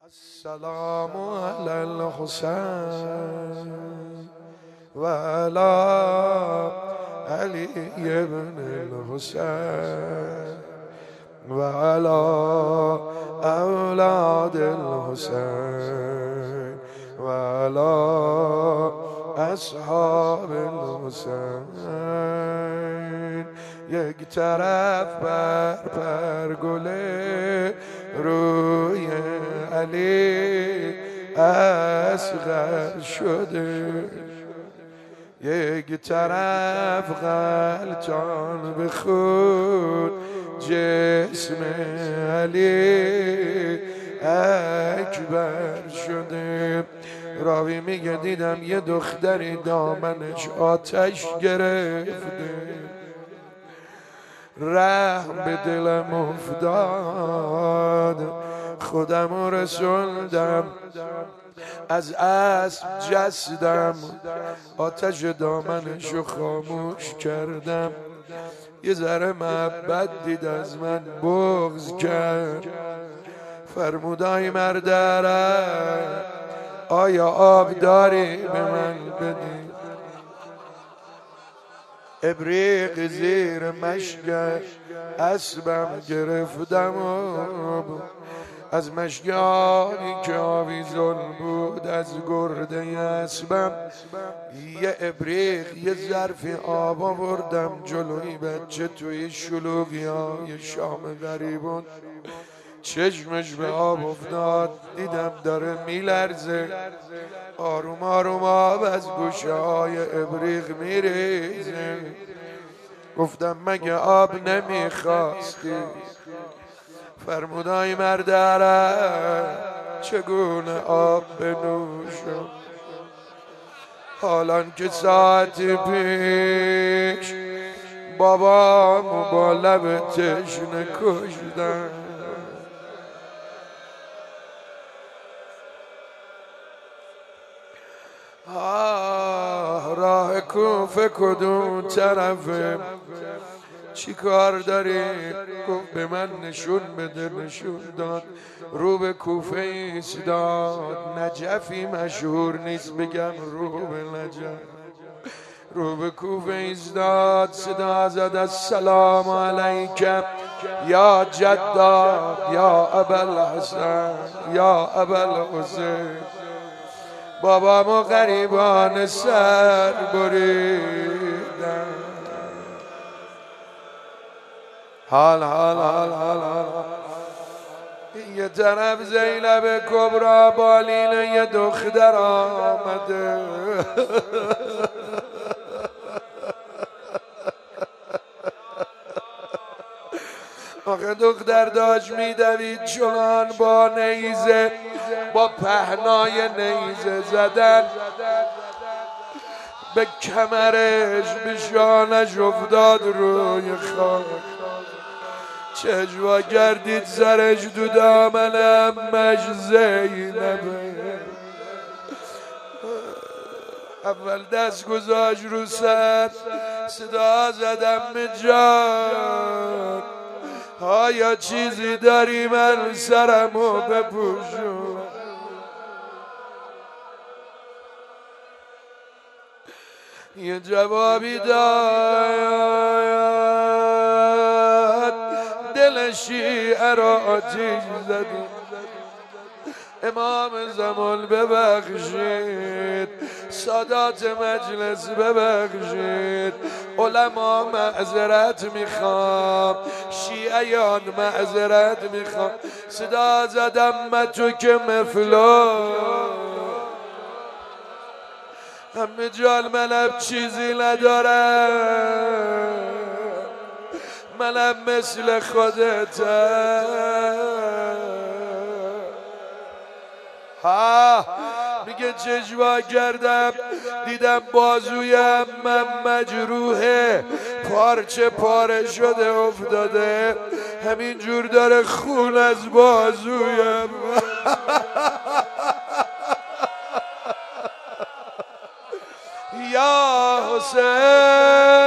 السلام على الحسين وعلى علي بن الحسين وعلى أولاد الحسين وعلى أصحاب الحسين. یک طرف بر گل روی علی اصغر شده، یک طرف غلطان به خود جسم علی اکبر شده. راوی میگه دیدم یه دختری دامنش آتش گرفته، رحم به دلم افتاد، خودم رسوندم، از اسب جستم، آتش دامنشو خاموش کردم. یه ذره محبت دید از من بغض کرد، فرمودای مردره آیا آب داری به من بدی؟ ابریق زیر مشک اسبم گرفتم و از مشکانی که آویزون بود از گرده اسبم یه ابریق یه ظرف آب آوردم جلوی بچه توی شلوغی های شام غریبون. چشمش به آب افتاد، دیدم داره میلرزه، آروم آروم آب از گوشه های ابریق میریزه. گفتم مگه آب نمیخواستی؟ فرمودای مردره چگونه آب بنوشم؟ حالان که ساعت پیش بابامو با لب تشنه کشتن. راه کوفه کدوم طرفه؟ چی کار داری؟ گفت به من نشون بده. نشون داد، رو به کوفه ایستاد. نجفی مشهور نیست بگم رو به نجف. رو به کوفه ایستاد، صدا زد السلام علیکم یا جداد یا ابوالحسن یا ابوالحسین. بابامو غریبان سر بریدن. حال حال حال حال حال. یه طرف زینب کبرا بالین یه دختر آمده، آخه دختر داشت میدوید چنان با نیزه، با پهنای نیزه زدن به کمرش، به شانش افتاد روی خاک. چشوا گردید سرش دو دامن امش زینبه. اول دست گذاشت رو سر، صدا زدم جان آیا چیزی داری من سرمو بپوشون؟ یه جوابی داد، دل شیعه را آتیش زدی. امام زمان ببخشید، سادات مجلس ببخشید، علما معذرت میخوام، شیعیان معذرت میخوام. صدا زدم من تو که مفلو همه جال، منم چیزی ندارم، منم مثل خودتم. میگه چشوا کردم دیدم بازویم من مجروحه، پارچه پاره شده افتاده، همین جور داره خون از بازویم. یا حسین